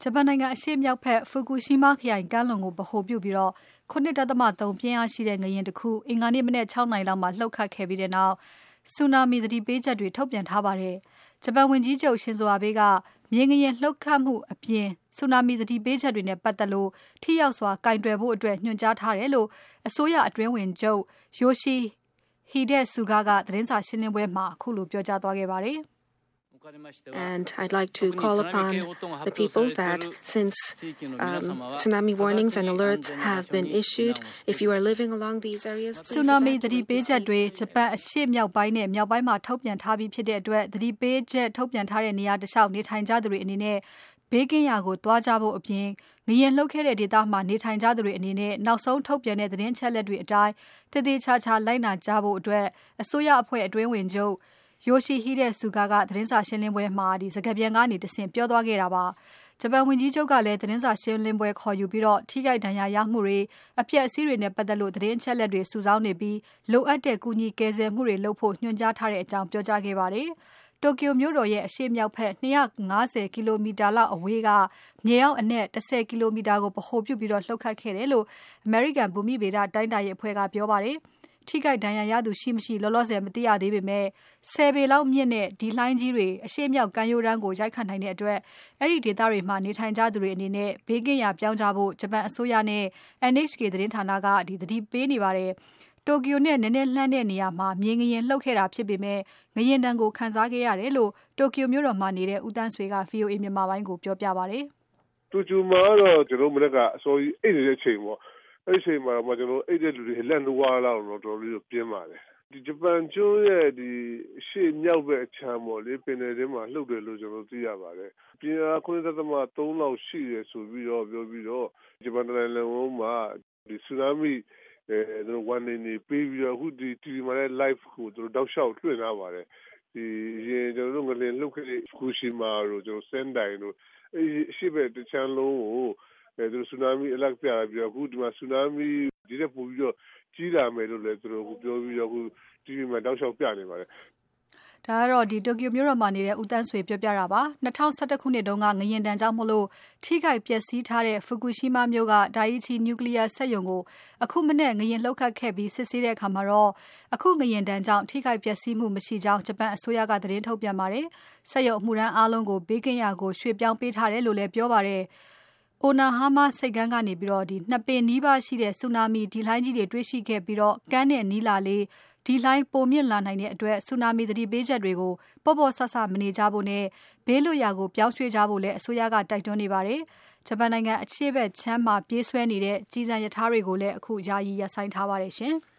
ဂျပန်နိုင်ငံအရှေ့မြောက်ဘက်ဖူကူရှီမာခရိုင်ကမ်းလွန်ကိုဗဟိုပြုပြီး9.3 ပြင်းအားရှိတဲ့ငလျင်တစ်ခုအင်္ဂါနေ့မနက်6နာရီလောက်မှာလှုပ်ခတ်ခဲ့ပြီးနောက်ဆူနာမီသတိပေးချက်တွေထုတ်ပြန်ထားပါတယ်။ဂျပန်ဝန်ကြီးချုပ်ရှင်ဇိုအာဘေးကမြေငလျင်လှုပ်ခတ်မှုအပြင်ဆူနာမီသတိပေးချက်တွေနဲ့ပတ်သက်လို့ထိရောက်စွာကင်တွယ်ဖို့အတွက်ညွှန်ကြားထားတယ်လို့အစိုးရအတွင်းဝန်ချုပ်ယိုရှိဟီဒက်ဆူဂါကသတင်းစာရှင်းလင်းပွဲမှာအခုလိုပြောကြားသွားခဲ့ပါတယ်။ And I'd like to call upon the people that since tsunami warnings and alerts have been issued, if you are living along these areas, please tsunami သတိပေးချက်တွေဂျပန်အရှေ့မြောက်ပိုင်းနဲ့မြောက်ပိုင်းမှာထုတ်ပြန်ထားပြီးဖြစ်တဲ့အတွက်သတိပေးချက်ထုတ်ပြန်ထားတဲ့နေရာတစ်လျှောက်နေထိုင်ကြသူတွေအနေနဲ့ဘေးကင်းရာကိုသွားကြဖို့အပြင်ငလျင်လှုပ်ခဲ့တဲ့ဒေသမှာနေထိုင်ကြသူတွေအနေနဲ့နောက်ဆုံးထုတ်ပြန်တဲ့သတင်းချက်လက်တွေအတိုင်းတည်တည်ချာချာလိုက်နာကြဖို့အတွက်အစိုးရအဖွဲ့အတွင်းဝင်ချုပ်ယိုရှိဟီဒက်ဆူဂါကသတင်းစာရှင်းလင်းပွဲမှာစကားပြန်ကနေတဆင့်ပြောသွားခဲ့တာပါဂျပန်ဝန်ကြီးချုပ်ကလည်းသတင်းစာရှင်းလင်းပွဲခေါ်ယူပြီးထိခိုက်ဒဏ်ရာရမှုတွေအပျက်အစီးတွေနဲ့ပတ်သက်လို့သတင်းချက်လက်တွေစုဆောင်းနေပြီးလိုအပ်တဲ့ကူညီကယ်ဆယ်မှုတွေလုပ်ဖို့ညွှန်ကြားထားတဲ့အကြောင်းပြောကြားခဲ့ပါတယ်တိုကျိုမြို့တော်ရဲ့အရှေ့မြောက်ဘက်250ကီလိုမီတာလောက်အဝေးကမြေအောက်အနက်10ကီလိုမီတာကိုဗဟိုပြုပြီးလှုပ်ခတ်ခဲ့တယ်လို့အမေရိကန်ဘူမိဗေဒတိုင်းတာရေးအဖွဲ့ကပြောပါတယ်ထိခိုက်ဒဏ်ရာရသူရှိမရှိလောလောဆယ်မသိရသေးပေမဲ့10ပေလောက်မြင့်တဲ့ဒီလှိုင်းကြီးတွေအရှေ့မြောက်ကမ်းရိုးတန်းကိုရိုက်ခတ်နိုင်တဲ့အတွက်အဲ့ဒီဒေသတွေမှာနေထိုင်ကြသူတွေအနေနဲ့ဘေးကင်းရာပြောင်းကြဖို့ဂျပန်အစိုးရနဲ့ NHK သတင်းဌာနကသတိပေးနေပါတယ်တိုကျိုနဲ့နည်းနည်းလှမ်းတဲ့နေရာမှာမြေငလျင်လှုပ်ခဲ့တာဖြစ်ပေမဲ့ငလျင်တန်းကိုခံစားခဲ့ရတယ်လို့တိုကျိုမြို့တော်မှာနေတဲ့ဦးတန်းဆွေက VOA မြန်မာပိုင်းကိုပြောပြပါတယ်တိုကျိုမှာတော့ကျွန်တော်မနေ့ကအစောကြီးအိတ်နေတဲ့အချိန်ပေါ့အဲ့ဒီအချိန်မှာတော့ကျွန်တော်အိတ်တဲ့လူတွေလက်လွှားလောက်တော့တော်တော်လေးပြင်းပါတယ်ဒီဂျပန်ကျွန်းရဲ့ဒီရှေ့မြောက်ဘက်အချမ်းပေါ့လေပင်လယ်ထဲမှာလှုပ်တယ်လို့ကျွန်တော်သိရပါတယ်ပြင်းအား9.3လောက်ရှိတယ်ဆိုပြီးတော့ပြောပြီးတော့ဂျပန်နိုင်ငံလုံးမှာဒီဆူနာမီတို့ဝန်နေပြီးပြီးတော့အခုဒီ TV မှာလည်း live ကိုတို့တောက်လျှောက်လွှင့်ထားပါတယ်ဒီရင်ကျွန်တော်တို့ငလျင်လှုပ်ခဲ့တဲ့ဖူကူရှီမာတို့ကျွန်တော်စန်ဒိုင်တို့အဲ့ဒီရှေ့ဘက်တချမ်းလုံးကိုသူဆူနာမီအလက်ပြပြီးတော့အခုဒီမှာဆူနာမီဒီတက်ပို့ပြီးတော့ကြီးလာမယ်လို့လည်းသူတို့ပြောပြီးတော့အခု TV မှာတောက်လျှောက်ပြနေပါတယ်ဒါကတော့ဒီတိုကျိုမြို့တော်မှာနေတဲ့ဦးတန်းဆွေပြောပြတာပါ2011ခုနှစ်တုန်းကငလျင်တန်းကြောင့်မလို့ထိခိုက်ပျက်စီးထားတဲ့ဖူကူရှီမာမြို့ကဒိုင်အီချီနျူကလ িয়ার စက်ရုံကိုအခုမနေ့ငလျင်လှုပ်ခတ်ခဲ့ပြီးစစ်ဆေးတဲ့အခါမှာတော့အခုငလျင်တန်းကြောင့်ထိခိုက်ပျက်စီးမှုမရှိကြောင်းဂျပန်အစိုးရကသတင်းထုတ်ပြန်ပါတယ်စက်ရုံအမှုထမ်းအားလုံးကိုဘေးကင်းရာကိုရွှေ့ပြောင်းပေးထားတယ်လို့လည်းပြောပါတယ်အိုနာဟာမာစိတ်ကမ်းကနေပြီးတော့ဒီ2ပင်နီးပါးရှိတဲ့ဆူနာမီဒီလှိုင်းကြီးတွေတွေ့ရှိခဲ့ပြီးတော့ကမ်းနဲ့နီးလာလေဒီလှိုင်းပိုမြင့်လာနိုင်တဲ့အတွက်ဆူနာမီသတိပေးချက်တွေကိုပေါ့ပေါ့ဆဆမနေကြဖို့နဲ့ဘေးလွတ်ရာကိုပြောင်းရွှေ့ကြဖို့လည်းအစိုးရကတိုက်တွန်းနေပါတယ်။ဂျပန်နိုင်ငံအရှေ့ဘက်ချမ်းမှာပြေးဆွဲနေတဲ့ကြီးစံရထားတွေကိုလည်းအခုယာယီရပ်ဆိုင်းထားပါတယ်ရှင်။